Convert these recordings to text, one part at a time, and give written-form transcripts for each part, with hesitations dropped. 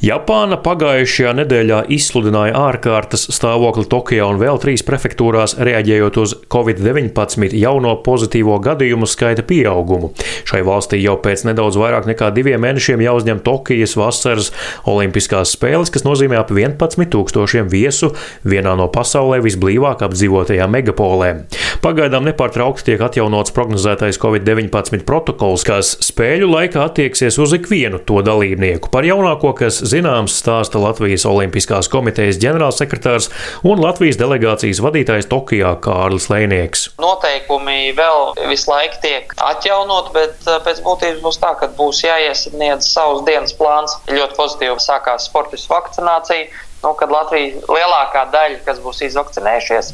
Japāna pagājušajā nedēļā izsludināja ārkārtas stāvokli Tokijā un vēl 3 prefektūrās, reaģējot uz Covid-19 jauno pozitīvo gadījumu skaita pieaugumu. Šai valstī jau pēc nedaudz vairāk nekā 2 mēnešiem jāuzņem Tokijas vasaras olimpiskās spēles, kas nozīmē ap 11,000 viesu vienā no pasaulē visblīvāk apdzīvotajām megapolēm. Pagaidām nepārtraukti tiek atjaunots prognozētais Covid-19 protokols, kas spēļu laikā attieksies uz ikvienu to dalībnieku. Par jaunāko, kas zināms, stāsta Latvijas Olimpiskās komitejas ģenerālsekretārs un Latvijas delegācijas vadītājs Tokijā Kārlis Lēnieks. Noteikumi vēl visu laiku tiek atjaunot, bet pēc būtības būs tā, ka būs jāiesniedz savus dienas plāns. Ļoti pozitīvi sākās sportistu vakcinācija, kad Latvija lielākā daļa, kas būs izvakcinējušies,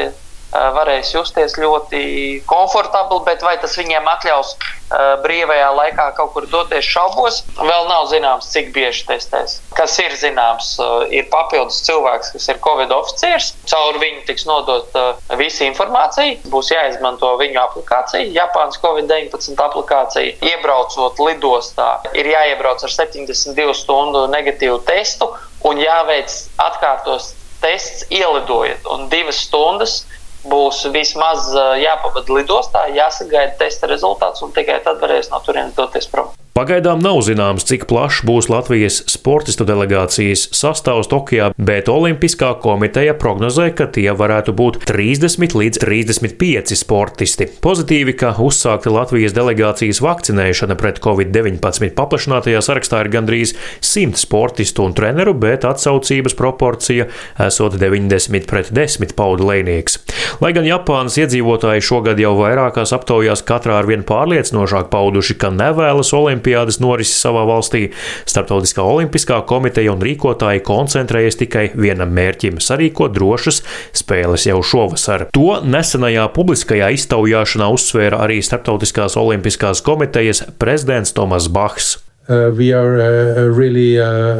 varēs justies ļoti komfortabli, bet vai tas viņiem atļaus brīvajā laikā kaut kur doties, šaubos. Vēl nav zināms, cik bieži testēs. Kas ir zināms, ir papildus cilvēks, kas ir Covid oficieris. Caur viņu tiks nodot visa informācija. Būs jāizmanto viņu aplikācija, Japānas Covid-19 aplikācija. Iebraucot lidostā, ir jāiebrauc ar 72 stundu negatīvu testu un jāveic atkārtos tests ielidojot. Un 2 stundas būs vismaz jāpavada lidostā, jāsagaida testa rezultāts un tikai tad varēs no turienes doties prom. Pagaidām nav zināms, cik plašs būs Latvijas sportistu delegācijas sastāvs Tokijā, bet Olimpiskā komiteja prognozē, ka tie varētu būt 30 līdz 35 sportisti. Pozitīvi, ka uzsākta Latvijas delegācijas vakcinēšana pret Covid-19 paplašinātajā sarakstā ir gandrīz 100 sportistu un treneru, bet atsaucības proporcija esot 90/10, pauda Lēnieks. Lai gan Japānas iedzīvotāji šogad jau vairākās aptaujās katrā arvien pārliecinošāk pauduši, ka nevēlas olimpiādas norisi savā valstī, Starptautiskā olimpiskā komiteja un rīkotāji koncentrējas tikai vienam mērķim – sarīkot drošas spēles jau šovasar. To nesenajā publiskajā iztaujāšanā uzsvēra arī Starptautiskās olimpiskās komitejas prezidents Tomas Bachs. We are really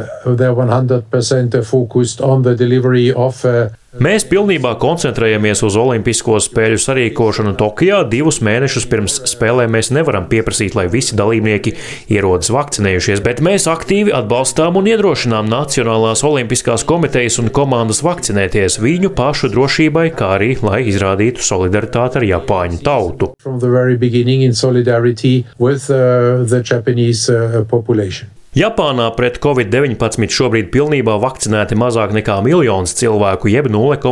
100% focused on the delivery of Mēs pilnībā koncentrējamies uz Olimpisko spēļu sarīkošanu Tokijā. 2 mēnešus pirms spēlēm mēs nevaram pieprasīt, lai visi dalībnieki ierodas vakcinējušies, bet mēs aktīvi atbalstām un iedrošinām Nacionālās olimpiskās komitejas un komandas vakcinēties viņu pašu drošībai, kā arī, lai izrādītu solidaritāti ar Japāņu tautu. From the very beginning in solidarity with the Japanese population. Japānā pret Covid-19 šobrīd pilnībā vakcinēti mazāk nekā 1 miljons cilvēku, jeb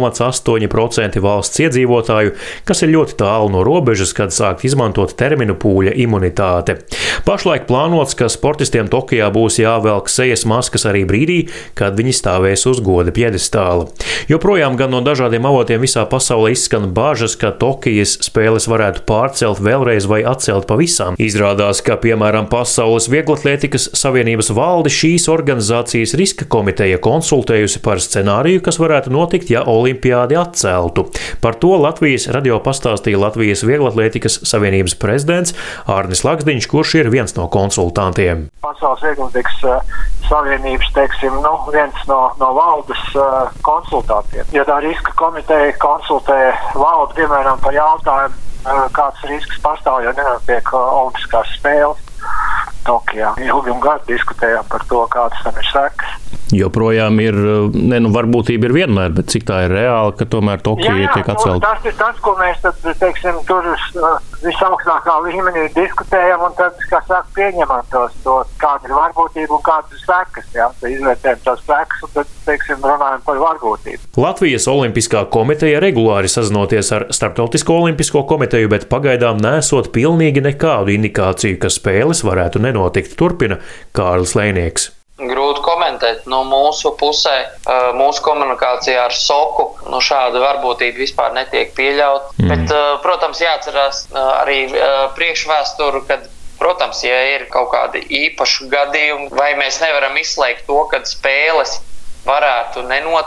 0,8% valsts iedzīvotāju, kas ir ļoti tālu no robežas, kad sākt izmantot terminu pūļa imunitāte. Pašlaik plānots, ka sportistiem Tokijā būs jāvelk sejas maskas arī brīdī, kad viņi stāvēs uz goda pjedestāla. Joprojām gan no dažādiem avotiem visā pasaulē izskan bažas, ka Tokijas spēles varētu pārcelt vēlreiz vai atcelt pavisam. Izrādās, ka, piemēram, Pasaules vieglatlētikas savienības valde šīs organizācijas riska komiteja konsultējusi par scenāriju, kas varētu notikt, ja olimpiādi atceltu. Par to Latvijas radio pastāstīja Latvijas vieglatlētikas savienības prezidents Ārnis Lakstiņš, kurš ir viens no konsultantiem. Pasaules vieglatlētikas savienības, viens no valdes konsultantiem. Ja tā riska komiteja konsultē valdi, piemēram, par jautājumu, kāds risks pastāv, ja nenotiek olimpiskās spēles Tokijā. Ilgi un gadi diskutējām par to, kādas tam ir sekas. Joprojām ir, varbūtība ir vienmēr, bet cik tā ir reāli, ka tomēr Tokija tiek atcelta? Tas ir tas, ko mēs tur visaugstākā līmenī diskutējam un tad, pieņemam to, kāda ir varbūtība un kādas ir sekas. Izvērtējam tās sekas un tad, runājam par varbūtību. Latvijas Olimpiskā komiteja regulāri sazinoties ar Starptautisko olimpisko komiteju, bet pagaidām nesot pilnīgi nekādu indikāciju, ka spēles varētu nenotikt, turpina Kārlis Lēnieks. Grūti komentēt. No mūsu pusē, mūsu komunikācijā ar SOKU, šāda varbūtība vispār netiek pieļaut. Bet, protams, jāatcerās arī priekšvēsturu, kad, protams, ja ir kaut kādi īpaši gadījumi, vai mēs nevaram izslēgt to, kad spēles varētu nenotikt,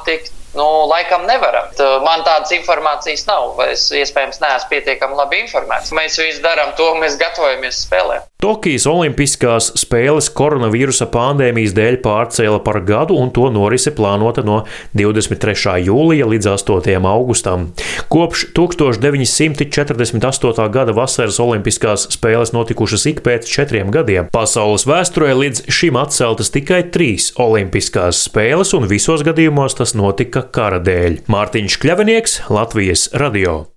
Laikam nevaram. Man tādas informācijas nav, vai es iespējams neesmu pietiekami labi informēts. Mēs visi darām to, mēs gatavojamies spēlēm. Tokijas Olimpiskās spēles koronavīrusa pandēmijas dēļ pārcēla par gadu, un to norise plānota no 23. jūlija līdz 8. augustam. Kopš 1948. gada vasaras Olimpiskās spēles notikušas ik pēc 4 gadiem. Pasaules vēsturē līdz šim atceltas tikai 3 Olimpiskās spēles, un visos gadījumos tas notika kara dēļ. Mārtiņš Kļavinieks, Latvijas radio.